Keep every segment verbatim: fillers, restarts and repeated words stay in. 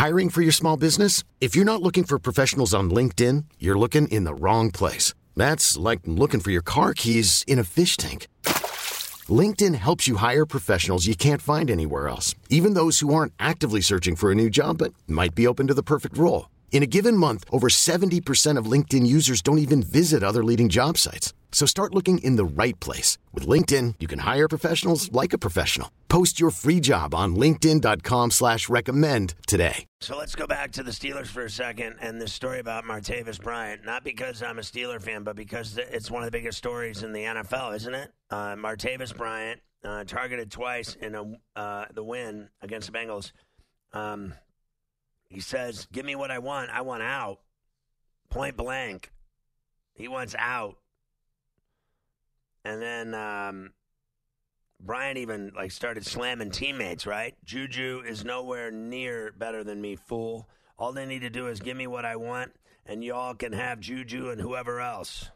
Hiring for your small business? If you're not looking for professionals on LinkedIn, you're looking in the wrong place. That's like looking for your car keys in a fish tank. LinkedIn helps you hire professionals you can't find anywhere else, even those who aren't actively searching for a new job but might be open to the perfect role. In a given month, over seventy percent of LinkedIn users don't even visit other leading job sites. So start looking in the right place. With LinkedIn, you can hire professionals like a professional. Post your free job on linkedin.com slash recommend today. So let's go back to the Steelers for a second and this story about Martavis Bryant. Not because I'm a Steeler fan, but because it's one of the biggest stories in the N F L, isn't it? Uh, Martavis Bryant, uh, targeted twice in a, uh, the win against the Bengals. Um, he says, give me what I want. I want out. Point blank. He wants out. And then um, Bryant even like started slamming teammates, right? Juju is nowhere near better than me, fool. All they need to do is give me what I want, and y'all can have Juju and whoever else.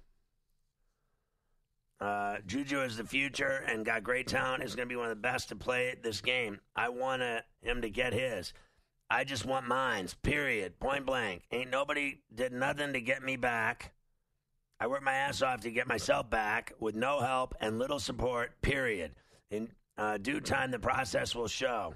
Uh, Juju is the future and got great talent. Is going to be one of the best to play this game. I want to, him to get his. I just want mines, period, point blank. Ain't nobody did nothing to get me back. I worked my ass off to get myself back with no help and little support, period. In uh, due time, the process will show.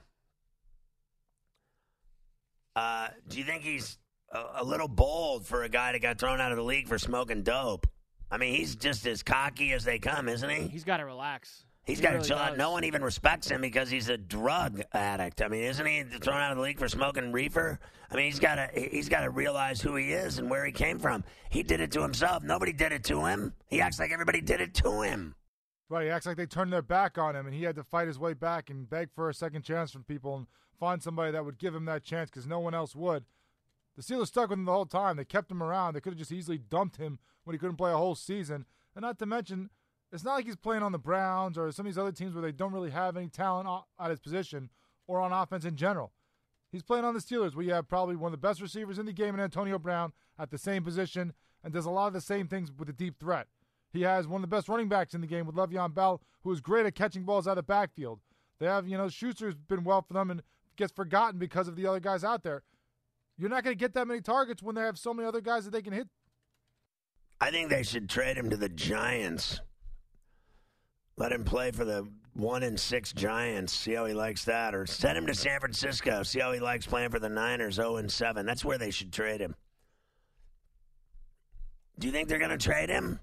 Uh, do you think he's a, a little bold for a guy that got thrown out of the league for smoking dope? I mean, he's just as cocky as they come, isn't he? He's got to relax. He's he got to really chill does. out. No one even respects him because he's a drug addict. I mean, isn't he thrown out of the league for smoking reefer? I mean, he's got to he's got to realize who he is and where he came from. He did it to himself. Nobody did it to him. He acts like everybody did it to him. Right, he acts like they turned their back on him, and he had to fight his way back and beg for a second chance from people and find somebody that would give him that chance because no one else would. The Steelers stuck with him the whole time. They kept him around. They could have just easily dumped him when he couldn't play a whole season. And not to mention, it's not like he's playing on the Browns or some of these other teams where they don't really have any talent at his position or on offense in general. He's playing on the Steelers where you have probably one of the best receivers in the game in Antonio Brown at the same position and does a lot of the same things with a deep threat. He has one of the best running backs in the game with Le'Veon Bell, who is great at catching balls out of the backfield. They have, you know, Schuster's been well for them and gets forgotten because of the other guys out there. You're not going to get that many targets when they have so many other guys that they can hit. I think they should trade him to the Giants. Let him play for the one and six Giants. See how he likes that. Or send him to San Francisco. See how he likes playing for the Niners, oh and seven. That's where they should trade him. Do you think they're going to trade him?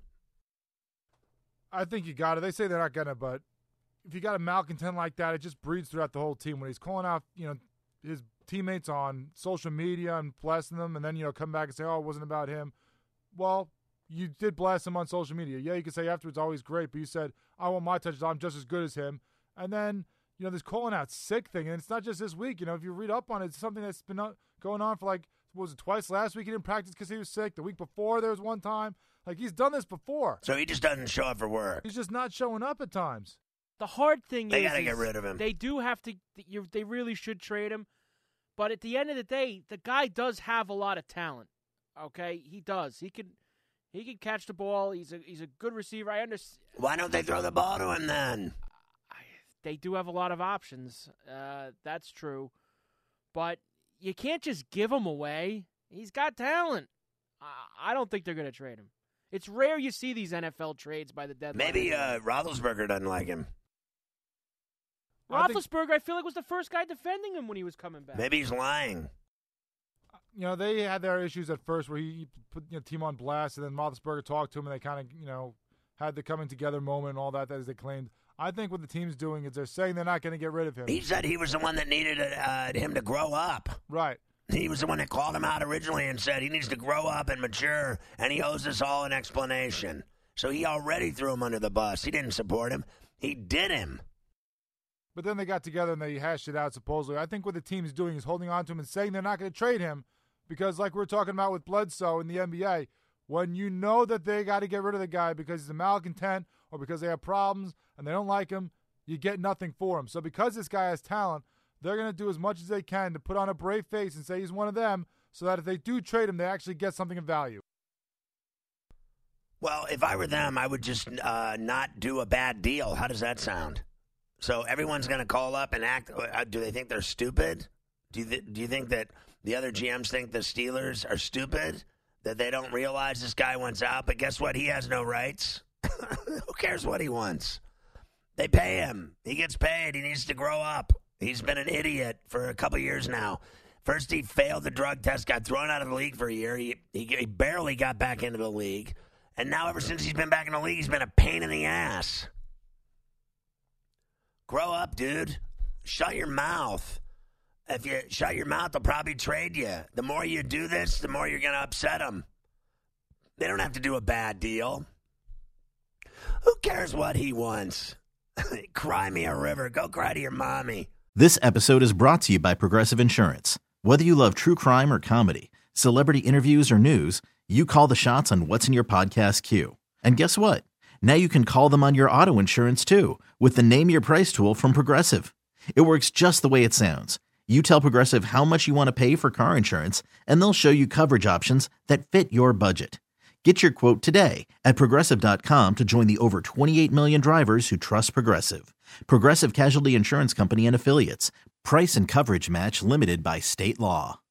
I think you got it. They say they're not going to, but if you got a malcontent like that, it just breeds throughout the whole team. When he's calling out, you know, his teammates on social media and blessing them, and then, you know, come back and say, oh, it wasn't about him. Well, you did blast him on social media. Yeah, you could say afterwards, oh, he's great, but you said, I want my touchdown. I'm just as good as him. And then, you know, this calling out sick thing, and it's not just this week. You know, if you read up on it, it's something that's been going on for like, what was it, twice last week he didn't practice because he was sick. The week before there was one time. Like, he's done this before. So he just doesn't show up for work. He's just not showing up at times. The hard thing they is, gotta is get rid of him. They do have to. You, they really should trade him. But at the end of the day, the guy does have a lot of talent. Okay, he does. He can, he can catch the ball. He's a he's a good receiver. I understand. Why don't they throw the ball to him then? I, they do have a lot of options. Uh, that's true, but you can't just give him away. He's got talent. I, I don't think they're going to trade him. It's rare you see these N F L trades by the deadline. Maybe uh, Roethlisberger doesn't like him. Roethlisberger, I, I feel like, was the first guy defending him when he was coming back. Maybe he's lying. You know, they had their issues at first where he put the you know, team on blast, and then Roethlisberger talked to him, and they kind of, you know, had the coming together moment and all that, as they claimed. I think what the team's doing is they're saying they're not going to get rid of him. He said he was the one that needed uh, him to grow up. Right. He was the one that called him out originally and said he needs to grow up and mature, and he owes us all an explanation. So he already threw him under the bus. He didn't support him. He did him. But then they got together and they hashed it out, supposedly. I think what the team's doing is holding on to him and saying they're not going to trade him because, like we we're talking about with Bledsoe in the N B A, when you know that they got to get rid of the guy because he's a malcontent or because they have problems and they don't like him, you get nothing for him. So because this guy has talent, they're going to do as much as they can to put on a brave face and say he's one of them so that if they do trade him, they actually get something of value. Well, if I were them, I would just uh, not do a bad deal. How does that sound? So everyone's going to call up and act. Uh, do they think they're stupid? Do you, th- do you think that The other G Ms think the Steelers are stupid, that they don't realize this guy wants out. But guess what? He has no rights. Who cares what he wants? They pay him. He gets paid. He needs to grow up. He's been an idiot for a couple years now. First, he failed the drug test, got thrown out of the league for a year. He, he, he barely got back into the league. And now ever since he's been back in the league, he's been a pain in the ass. Grow up, dude. Shut your mouth. If you shut your mouth, they'll probably trade you. The more you do this, the more you're going to upset them. They don't have to do a bad deal. Who cares what he wants? Cry me a river. Go cry to your mommy. This episode is brought to you by Progressive Insurance. Whether you love true crime or comedy, celebrity interviews or news, you call the shots on what's in your podcast queue. And guess what? Now you can call them on your auto insurance too with the Name Your Price tool from Progressive. It works just the way it sounds. You tell Progressive how much you want to pay for car insurance, and they'll show you coverage options that fit your budget. Get your quote today at Progressive dot com to join the over twenty-eight million drivers who trust Progressive. Progressive Casualty Insurance Company and Affiliates. Price and coverage match limited by state law.